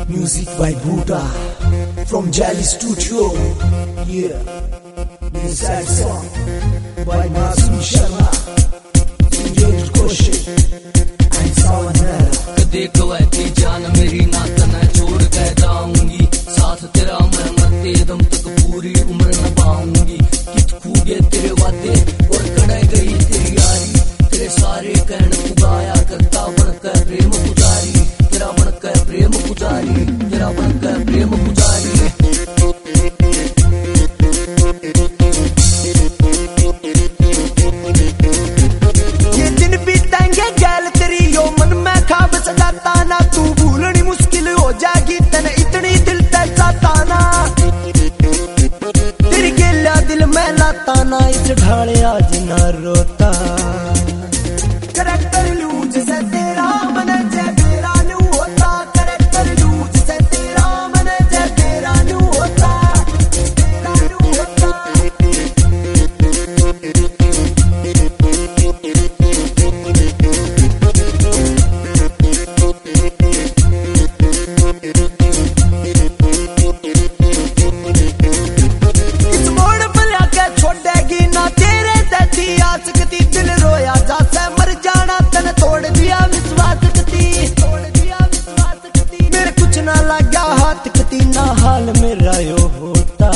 Music by Buddha from Jelly Studio. Yeah, this is sad song by Masoom Sharma, Sunjay Koshi and Sawanara. कदे कवैती जान मेरी ना तना छोड़ के जाऊंगी, साथ तेरा मैं मरते दम तक पूरी उम्र न पाऊंगी। कित खूबे तेरे वादे और कड़े गई तेरी यारी, तेरे सारे कहन पुगाया करता बनकर प्रेम पुजारी, तेरा बनकर प्रेम पुजारी, तेरा बनकर प्रेम पुजारी। ये दिन बीतेंगे गैल तेरी यो मन में खाब सजाता ना, तू भूलनी मुश्किल हो जाएगी तने इतनी दिल तड़पाता ना। तेरी गेला दिल में लाता ना, इस ढाले आज ना रोता। करैक्टर लूज से तेरा मन जय तेरा नू होता, करैक्टर लूज से तेरा मन जय तेरा नू होता, तेरा नू होता। इस मोड़ पर आके छोड़ेगी ना तेरे जैसी आसकती, दिल रोया जाता मर जाना तन तोड़ दिया विश्वास कती, तोड़ दिया विश्वास कती। मेरे कुछ ना लगा हाथ कती ना हाल मेरा यो होता।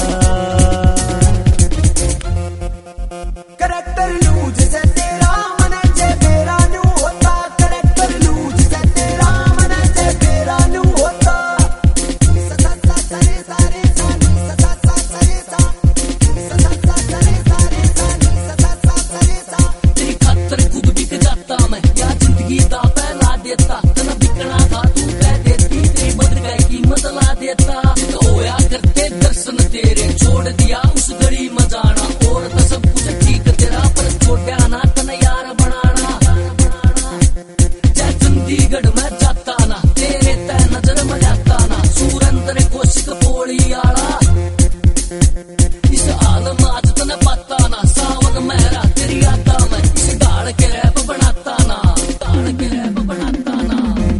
करैक्टर लूज से तेरा मन जय तेरा नू होता, करैक्टर लूज से तेरा मन जय तेरा नू होता। सदा सा सरे सारे सानी सदा सा सरे सा, सदा सा सरे सारे सानी सदा सा सरे सा। तेरी खातर खुद बिक जाता मैं, या जिंदगी दा पहला देता, तना बिकना था तू कह देती, तेरी बदल गई कीमत ला देता। तो होया करते दर्शन तेरे, छोड़ दिया उस घड़ी मजाना, और तो सब कुछ ठीक तेरा पर छोड़ा ना तना यार बनाना। जय चंडीगढ़ में जाता ना, तेरे तय नजर में जाता ना, सूरंदर कोशिक पोड़ी आला। इस आलम आज तने पाता ना, सावन मेहरा तेरी आता मैं, इस डाल के रैप बनाता ना, डाल के रैप बनाता ना।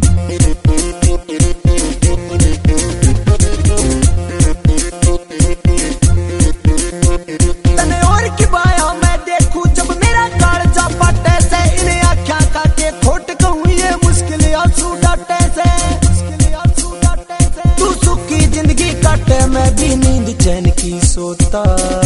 तने और की बाया मैं देखूं जब मेरा कालजा फटे से, इन्हें आख्या काटे खोट कहूं ये मुश्किल आंसू डाटे से, मुश्किल आंसू डाटे से। तू सुखी जिंदगी काटे मैं भी नींद चैन की सोता।